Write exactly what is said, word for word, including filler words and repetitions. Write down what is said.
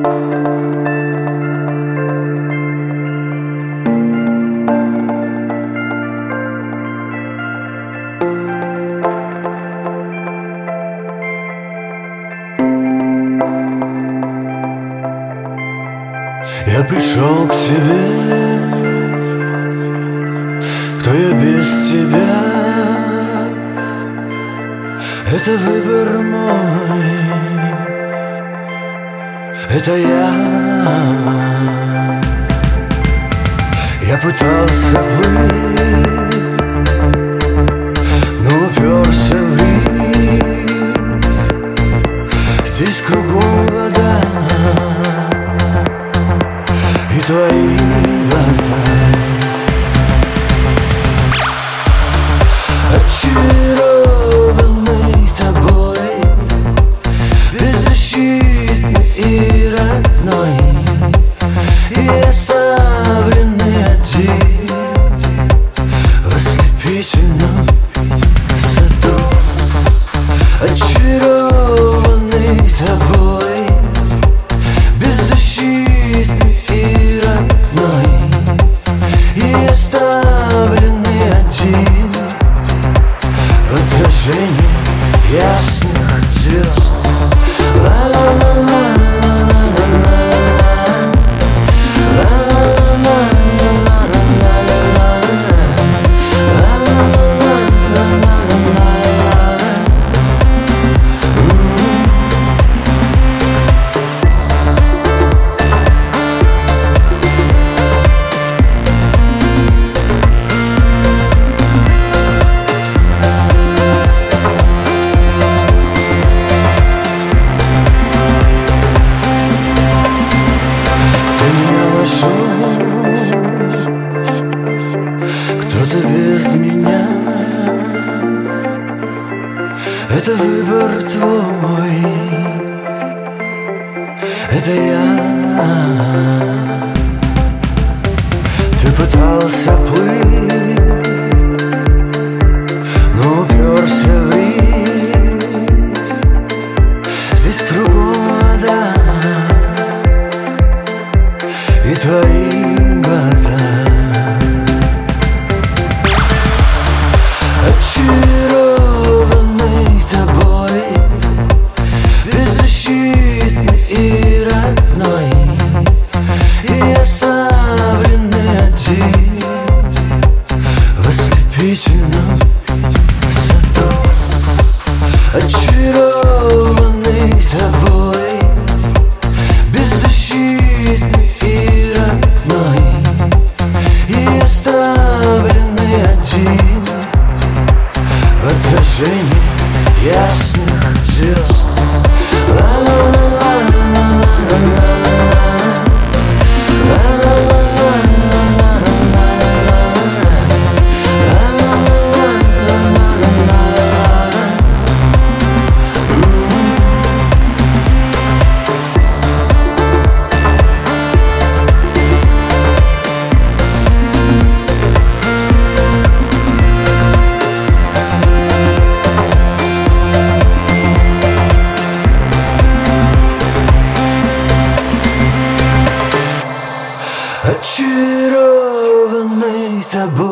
Я пришел к тебе, кто я без тебя? Это выбор мой, это я. Я пытался плыть, но уперся в риф. Здесь кругом вода и твои глаза. Очарованный тобой, беззащитный и родной, и оставленный один в ослепительном саду. Очарованный тобой, беззащитный и родной, и оставленный один в отражении ясных звезд. Кто-то без меня, это выбор твой, это я. Ты пытался плыть, но уперся в риф. Здесь кругом вода и твои глаза. Очарованный тобой, беззащитный и родной, и оставленный один в ослепительном саду. Очарованный тобой, беззащитный и родной, и оставленный один в отражении ясных звезд. Очарованный тобой.